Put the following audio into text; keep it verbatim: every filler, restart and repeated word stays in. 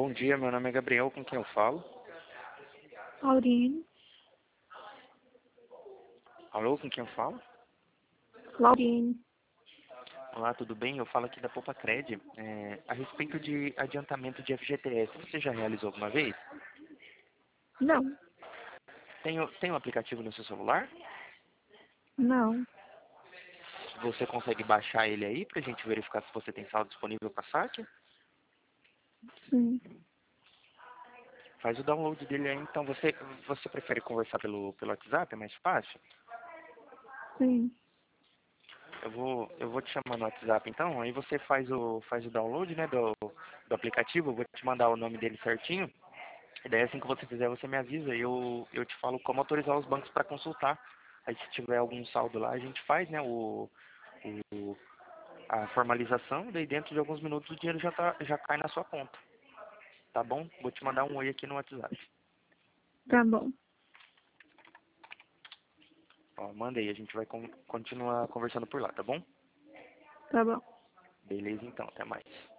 Bom dia, meu nome é Gabriel, com quem eu falo? Claudine. Alô, com quem eu falo? Claudine. Olá, tudo bem? Eu falo aqui da Poupa Cred, é, a respeito de adiantamento de F G T S. Você já realizou alguma vez? Não, Tem, o- tem um aplicativo no seu celular? não. Você consegue baixar ele aí pra gente verificar se você tem saldo disponível para saque? Sim, Faz o download dele aí, então. Você, você prefere conversar pelo, pelo WhatsApp? É mais fácil? sim. Eu vou, eu vou te chamar no WhatsApp então, aí você faz o, faz o download, né, do, do aplicativo. Eu vou te mandar o nome dele certinho. E daí assim que você fizer, você me avisa e eu, eu te falo como autorizar os bancos para consultar. Aí se tiver algum saldo lá, a gente faz, né, o, o, a formalização, daí dentro de alguns minutos o dinheiro já, tá, já cai na sua conta. Tá bom? Vou te mandar um oi aqui no WhatsApp. Tá bom, Ó, mandei, a gente vai con continuar conversando por lá, tá bom? tá bom. Beleza então, até mais.